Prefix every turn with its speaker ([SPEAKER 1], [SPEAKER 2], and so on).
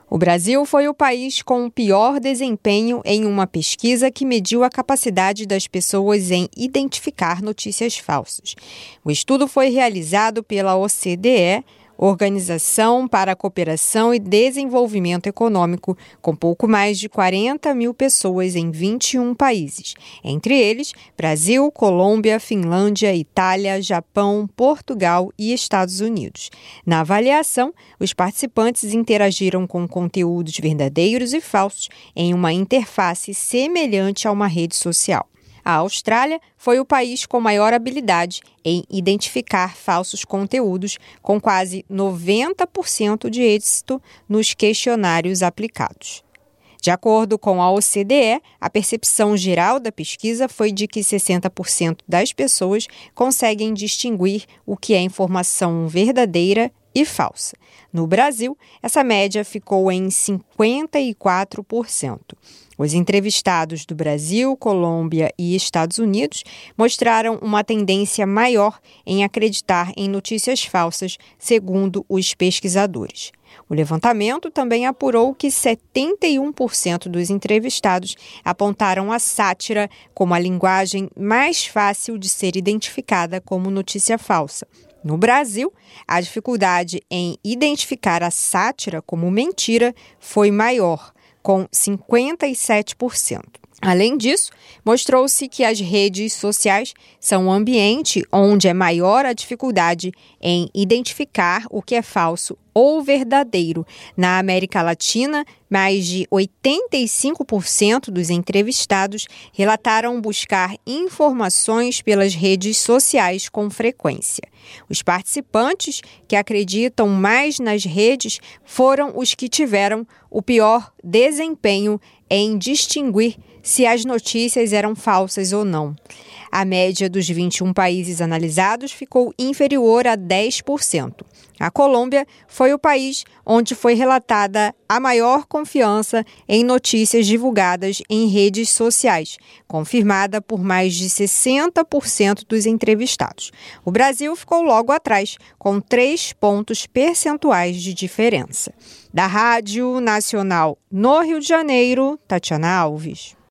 [SPEAKER 1] O Brasil foi o país com o pior desempenho em uma pesquisa que mediu a capacidade das pessoas em identificar notícias falsas. O estudo foi realizado pela OCDE, Organização para a Cooperação e Desenvolvimento Econômico, com pouco mais de 40 mil pessoas em 21 países, entre eles Brasil, Colômbia, Finlândia, Itália, Japão, Portugal e Estados Unidos. Na avaliação, os participantes interagiram com conteúdos verdadeiros e falsos em uma interface semelhante a uma rede social. A Austrália foi o país com maior habilidade em identificar falsos conteúdos, com quase 90% de êxito nos questionários aplicados. De acordo com a OCDE, a percepção geral da pesquisa foi de que 60% das pessoas conseguem distinguir o que é informação verdadeira e falsa. No Brasil, essa média ficou em 54%. Os entrevistados do Brasil, Colômbia e Estados Unidos mostraram uma tendência maior em acreditar em notícias falsas, segundo os pesquisadores. O levantamento também apurou que 71% dos entrevistados apontaram a sátira como a linguagem mais fácil de ser identificada como notícia falsa. No Brasil, a dificuldade em identificar a sátira como mentira foi maior, com 57%. Além disso, mostrou-se que as redes sociais são um ambiente onde é maior a dificuldade em identificar o que é falso ou verdadeiro. Na América Latina, mais de 85% dos entrevistados relataram buscar informações pelas redes sociais com frequência. Os participantes que acreditam mais nas redes foram os que tiveram o pior desempenho em distinguir se as notícias eram falsas ou não. A média dos 21 países analisados ficou inferior a 10%. A Colômbia foi o país onde foi relatada a maior confiança em notícias divulgadas em redes sociais, confirmada por mais de 60% dos entrevistados. O Brasil ficou logo atrás, com 3 pontos percentuais de diferença. Da Rádio Nacional no Rio de Janeiro, Tatiana Alves.